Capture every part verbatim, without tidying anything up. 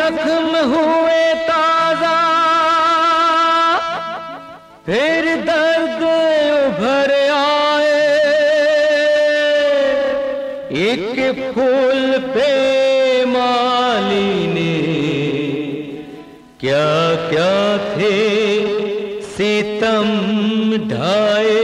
जख्म हुए ताजा, फिर दर्द उभर आए। एक फूल पे माली ने क्या क्या थे सितम ढाए।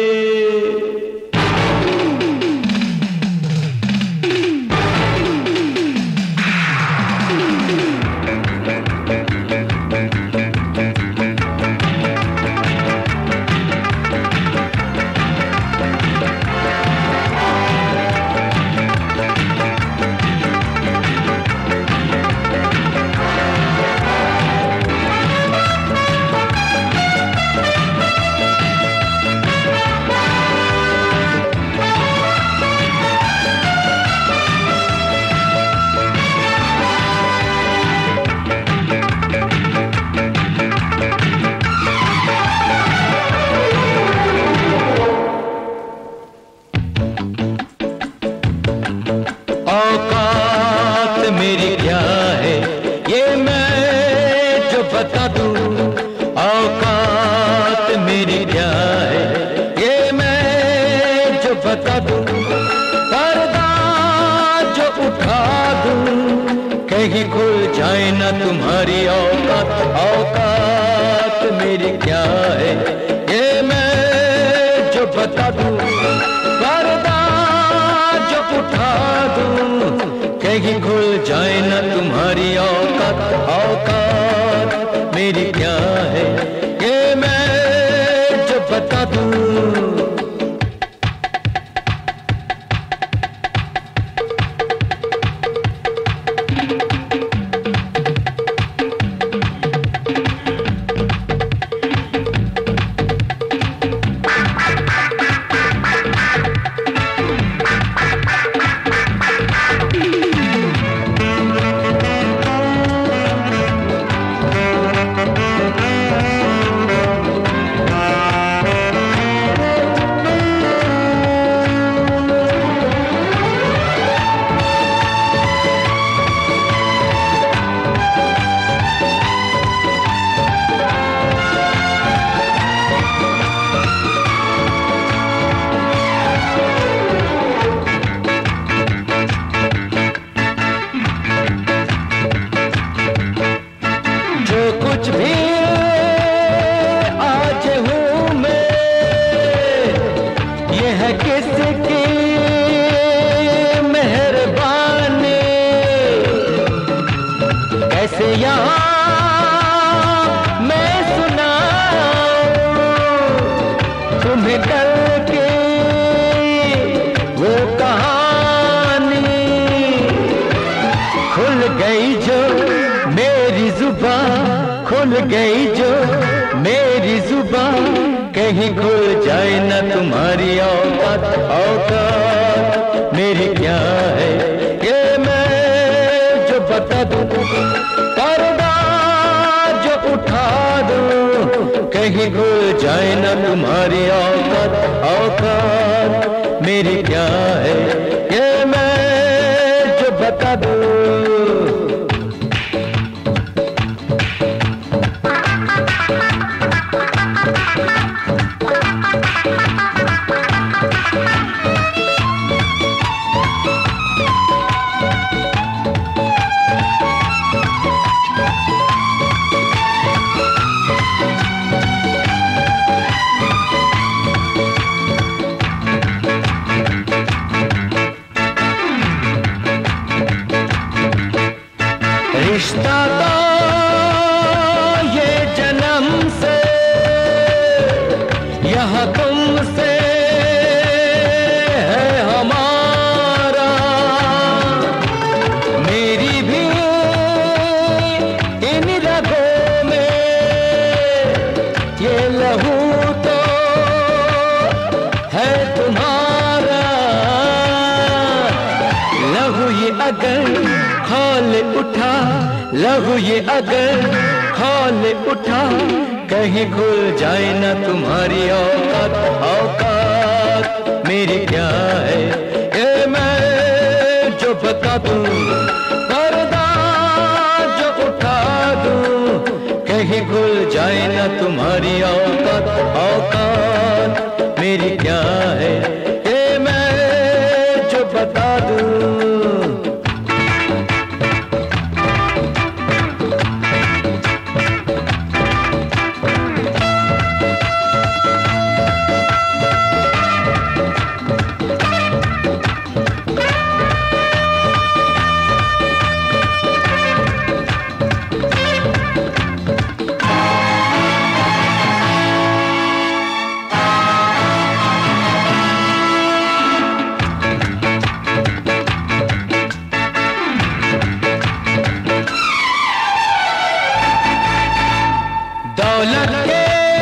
औकात मेरी क्या है ये मैं जो बता दूं, औकात मेरी क्या है ये मैं जो बता दूं। पर्दा जो उठा दूं कहीं खुल जाए ना तुम्हारी औकात। औकात मेरी क्या है ये मैं जो बता दूं, पर्दा जो उठा दूं कहीं खुल जाए ना तुम्हारी औकात। औकात मेरी क्या है ये मैं जो बता दूं। कुछ भी आज हूँ मैं ये है किसकी मेहरबानी। कैसे यहाँ मैं सुनाऊं तुम्हें कल की वो कहानी। खुल गई जो मेरी जुबान, खुल गई जो मेरी जुबान कहीं खुल जाए ना तुम्हारी औकात। औकात मेरी क्या है ये मैं जो बता दूं, पर्दा जो उठा दूं कहीं खुल जाए ना तुम्हारी औकात। औकात मेरी क्या है ये मैं जो बता दूं। रिश्ता तो ये जन्म से यहाँ तुमसे है हमारा। मेरी भी इन रगों में ये लहू तो है तुम्हारा। लहू ये अगर खौल उठा, लहू ये अगर खौल उठा कहीं खुल जाए ना तुम्हारी औकात। औकात मेरी क्या है ये मैं जो बता दूं, पर्दा जो तुम्हारी औकात औकात मेरी क्या है ये मैं जो बता दूं। दौलत के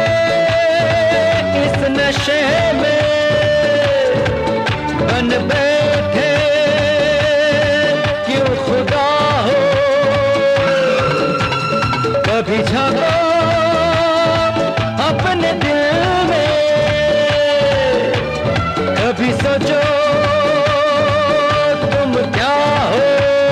इस नशे में बन बैठे क्यों खुदा हो। कभी झांको अपने दिल में, कभी सोचो तुम क्या हो।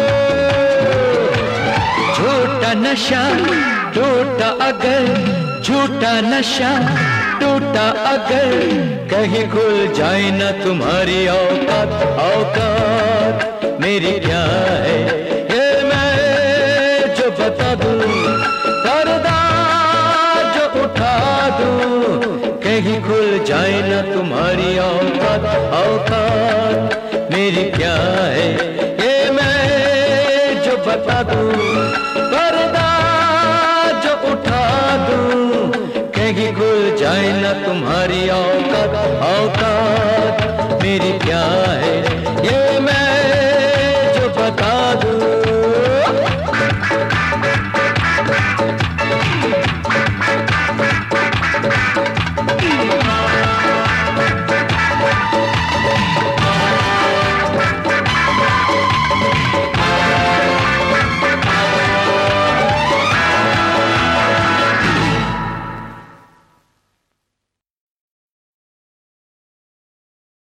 झूठा नशा टूटा अगर, झूठा नशा टूटा अगर, कहीं खुल जाए ना तुम्हारी औकात औकात मेरी क्या है ये मैं जो बता दूं। पर्दा जो उठा दूं, कहीं खुल जाए ना तुम्हारी औकात औकात मेरी क्या है ये मैं जो बता दूं। पर्दा कहीं खुल जाए ना तुम्हारी औकात औकात मेरी क्या है ये मैं जो बता दूं।